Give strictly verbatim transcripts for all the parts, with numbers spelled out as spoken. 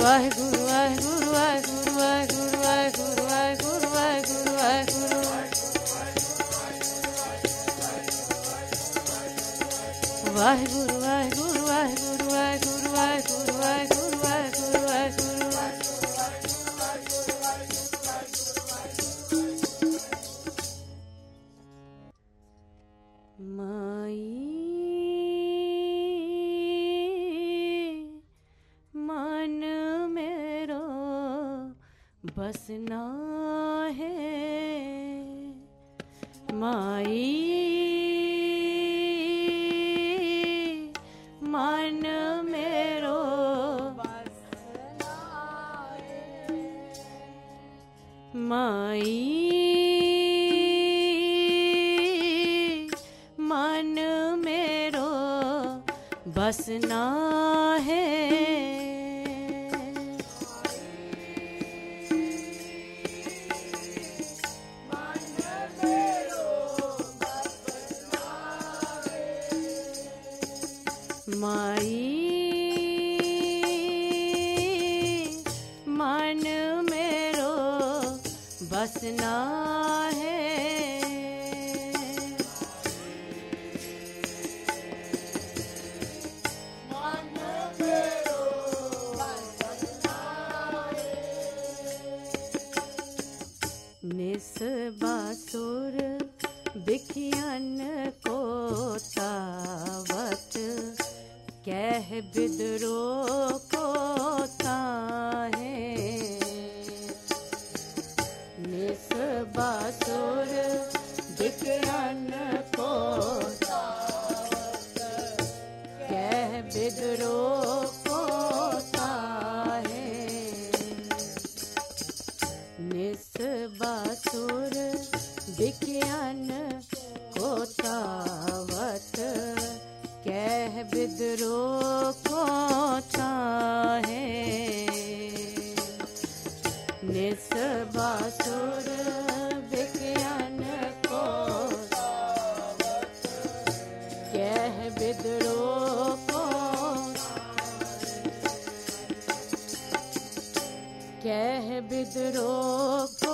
ਵਾਹਿਗੁਰੂ ਵਾਹਿਗੁਰੂ ਵਾਹਿਗੁਰੂ ਵਾਹਿਗੁਰੂ ਵਾਹਿਗੁਰੂ ਵਾਹਿਗੁਰੂ ਵਾਹਿਗੁਰੂ ਵਾਹਿਗੁਰੂ ਵਾਹਿਗੁਰੂ ਵਾਹਿਗੁਰੂ ਵਾਹਿਗੁਰੂ ਵਾਹਿਗੁਰੂ ਵਾਹਿਗੁਰੂ ਵਾਹਿਗੁਰੂ ਵਾਹਿਗੁਰੂ ਵਾਹਿਗੁਰੂ ਮਾਈ ਮਨ ਮੇਰੋ ਬਸਨਾ ਹੈ ਮਾਈ मन मेरो माई मन मेरो बसना है माई मन मेरो बसना है मन मेरो बसना है निस बासुर बिखियन को तावत कह बिदरो को ताहे निस बासुर बिखियन को तावत कह बिदरो को ताहे निस बासुर बिखियन को तावत कह बिदरो को चाहे निस बासुर बिखियन को कह बिदरो को कह बिदरो को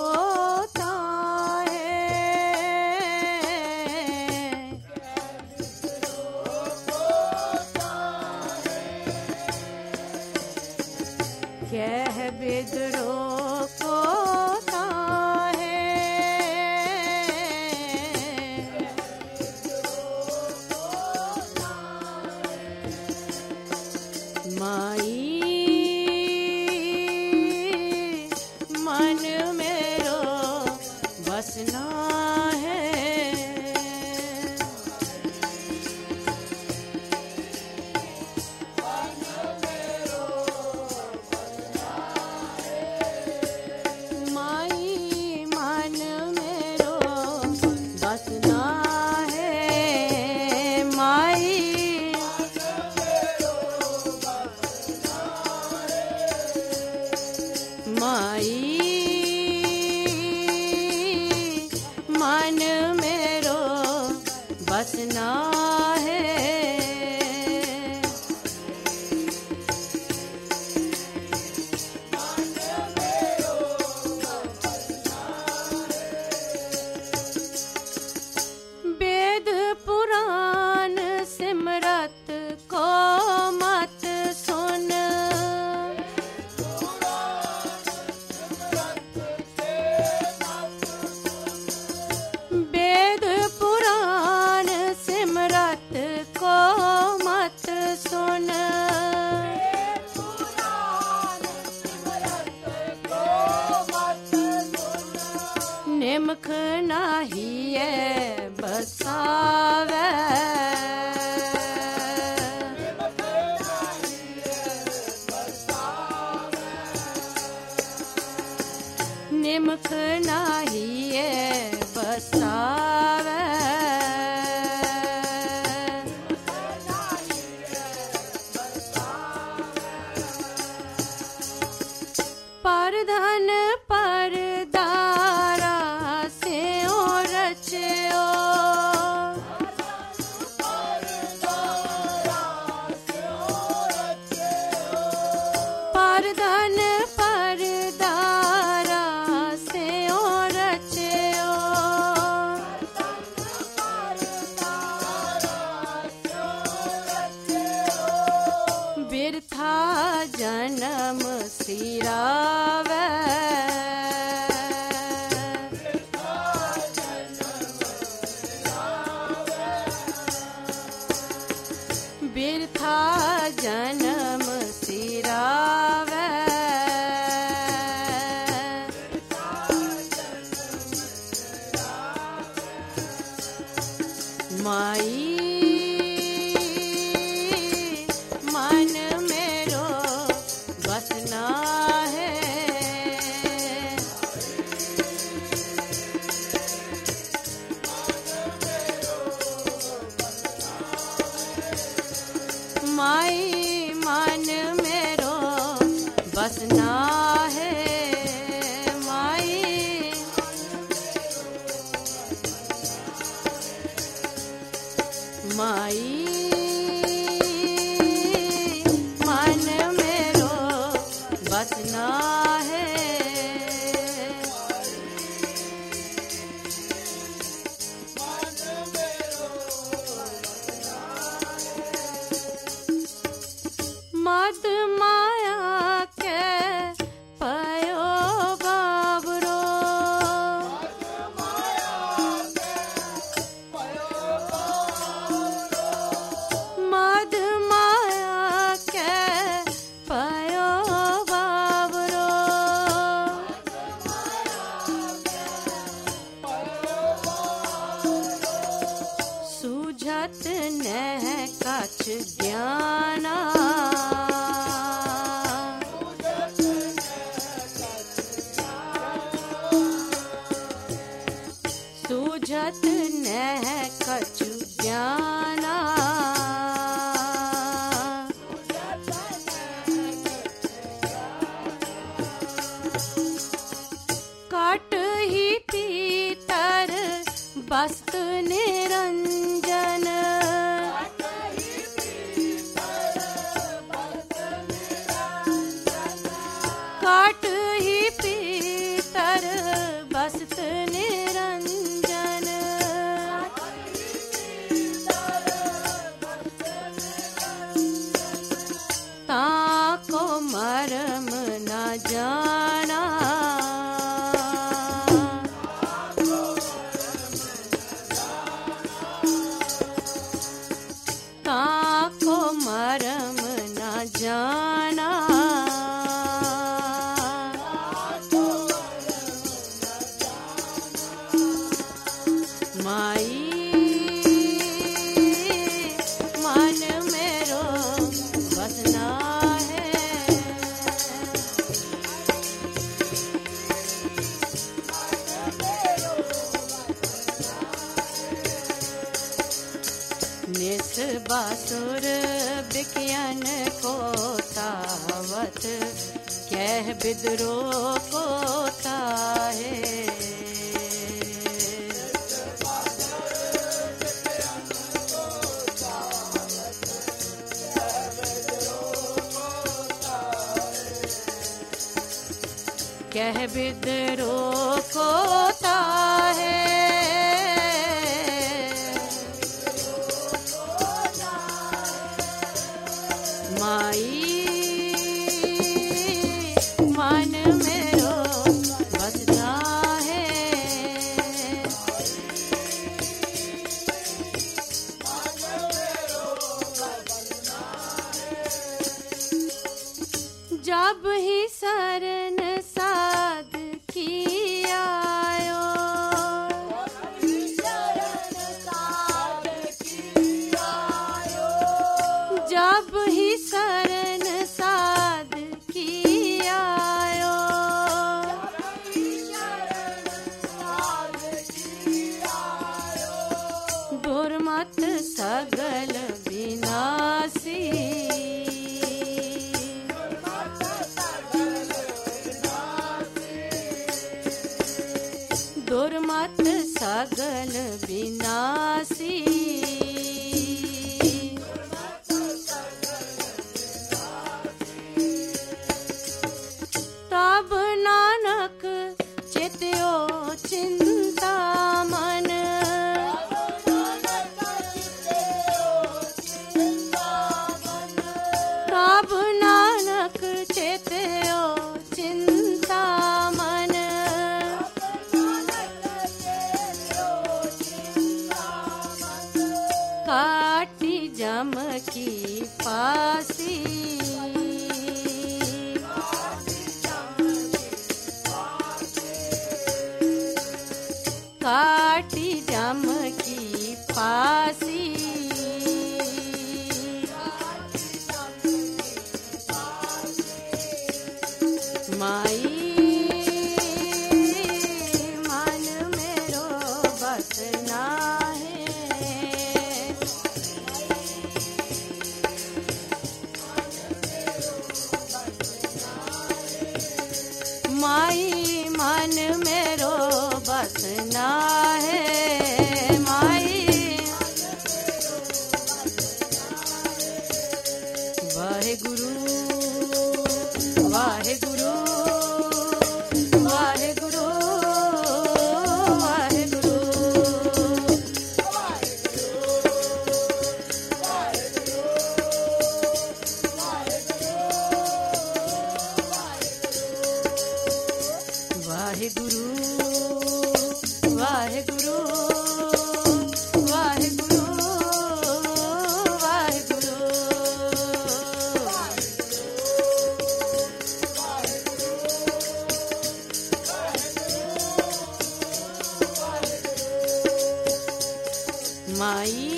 कह बिदरो को ताहे माई मन मेरो बसना है माई मन मेरो बसना है वेद पुराण सिमरत को मत सुन वेद पुराण सिमरत को मत सुन निमख नाहिए बसावे निमख नाहिए बसावे परधन परदारा से ओ रचो परधन बिरथा जन्म सिरावे, बिरथा जन्म सिरावे, माई मन मेरो बसना है, माई मन मेरो बसना है, माई माई मन मेरो बसना है, मद माया के पयो बाबरो, मद माया के पयो बाबरो, सूझत नह कछ ज्ञाना, सूझत नह कछु ज्ञाना, काट ही पीतर बस्त निरंजन, काट ही पीतर बस्त निरंजन, ताको मरम न जाना, ताको मरम न जाना, माई मन मेरो बसना है, निस बासुर बिकियन को तावत, कह बिद्रोह को ताहे, कह बिद्रोह को ताहे, माई मन मेरो बसना है, जब ही शरण साध की आयो, जब ही शरण साध की आयो, दुर्मत सगल विनाशी, दुर्मत सगल विनाशी, तब नानक चित्यो चिंता मन, तब ना की पासी काटी जम की पासी माई मन मेरो बसना है माई मन मेरो बसना है माई वाहे गुरु वाहे गुरु वाहे गुरु वाहे गुरु वाहे गुरु वाहे गुरु वाहे गुरु वाहे गुरु माई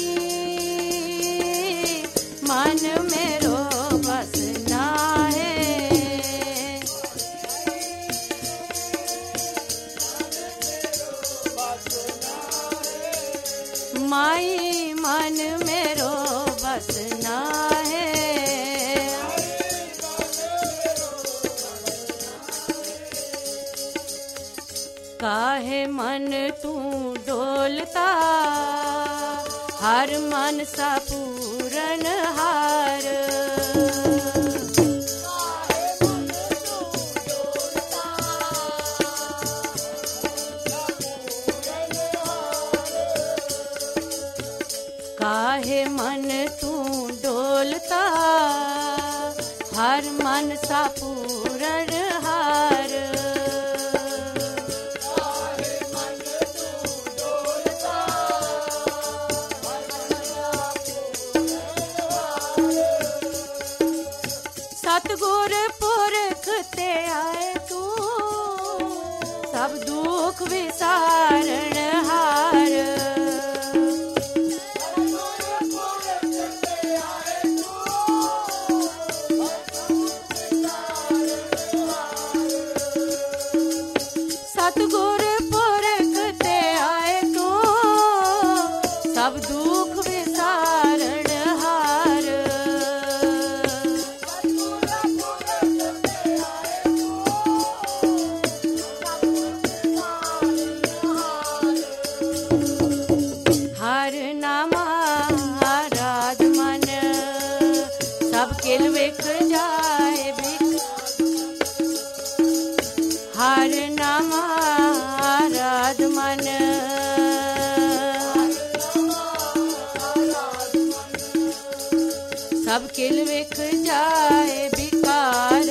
मन मेरो बसना है माई मन मेरो बसना है काहे मन तू डोलता हर मन सा पूरन हार काहे मन तू डोलता हर मन सा पूरन हार सतगुर पुरख ते आए तू सब दुख विसारण हार सतगुर पुरख ते आए तू सब दुख विसारण हार हर नामा राज मन सब किल विख जाए बिक हर नामा राज मन सब किल विख जाए बिकार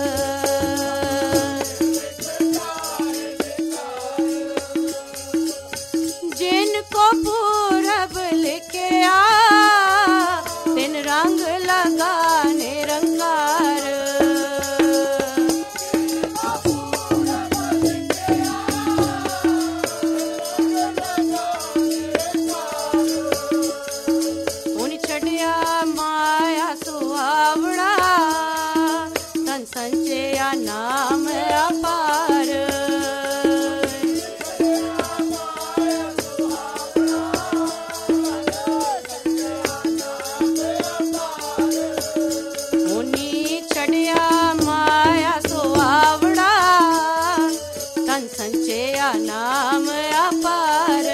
जिनको पूरब लेके आ तिन रंग लगाने रंगार उन छड़िया माया सुहावड़ा तन संचया नाम अपार उनी छड़िया माया सुहावड़ा तन संचया नाम अपार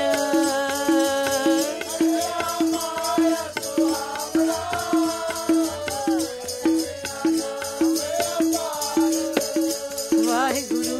वाहे गुरु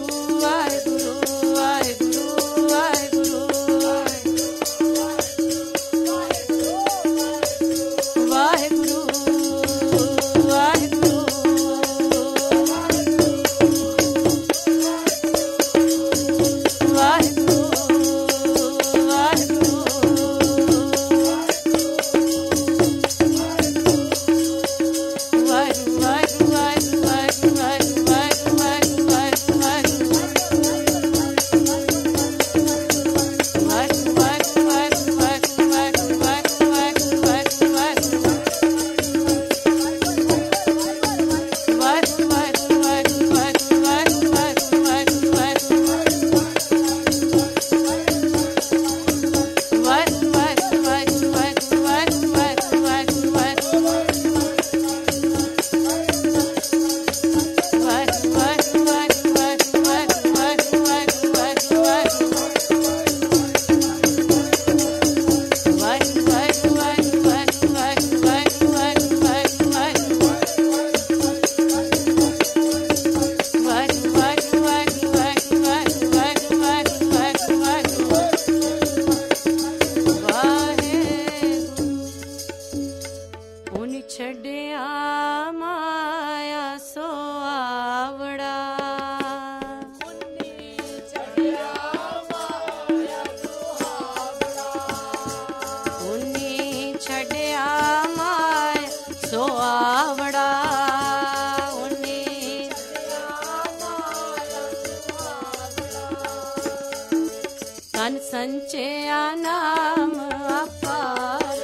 तन संचया नाम अपार,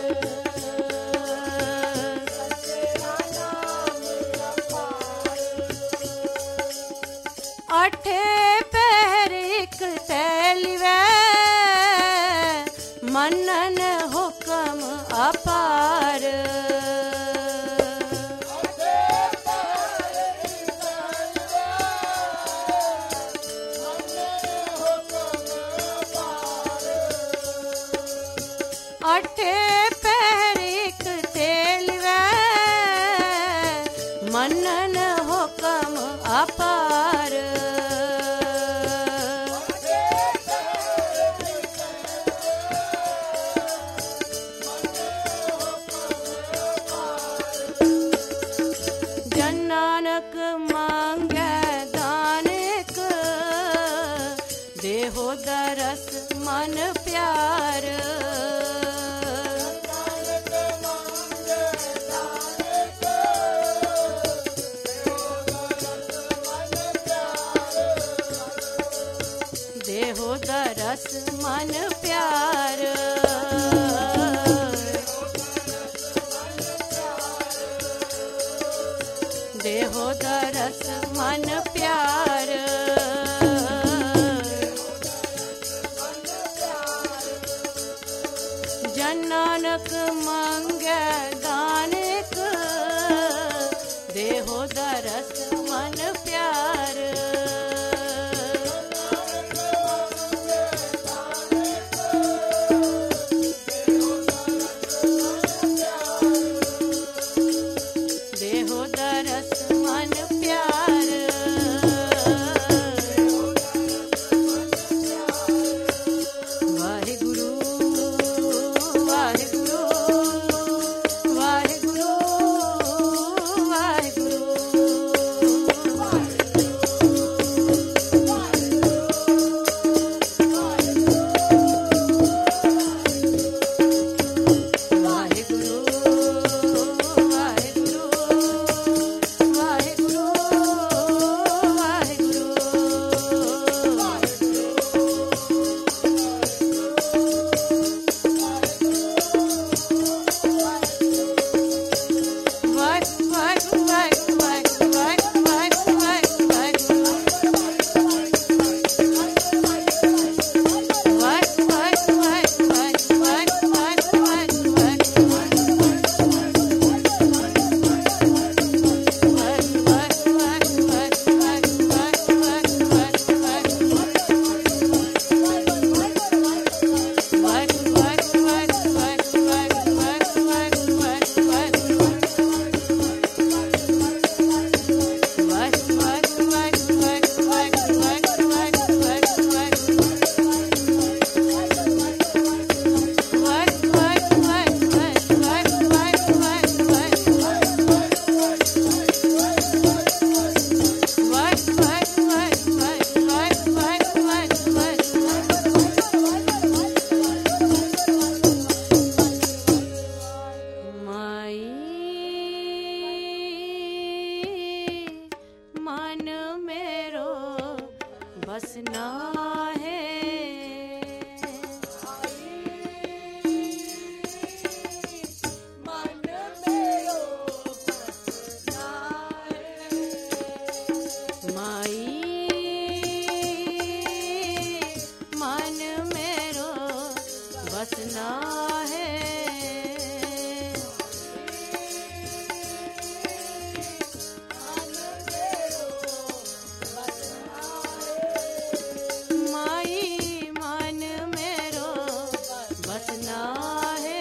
अठे पैर एक तैलिवै मनन हुक्म अपार। अठे पैर एक तेलवै मनन हुक्म अपार। जन नानक मांगै दानिक, देहो दरस मन प्यार। देहो दरस मन प्यार। देहो दरस मन प्यार। जन नानक मांगै दानिक, देहो दरस मन प्यार। देहो दरस मन प्यार। वाहिगुरु वाहिगुरु वाहिगुरु वाहिगुरु वाहिगुरु वाहिगुरु बसना है। मन मेरो बसना है। माई मन मेरो बसना है। माई मन मेरो बसना है।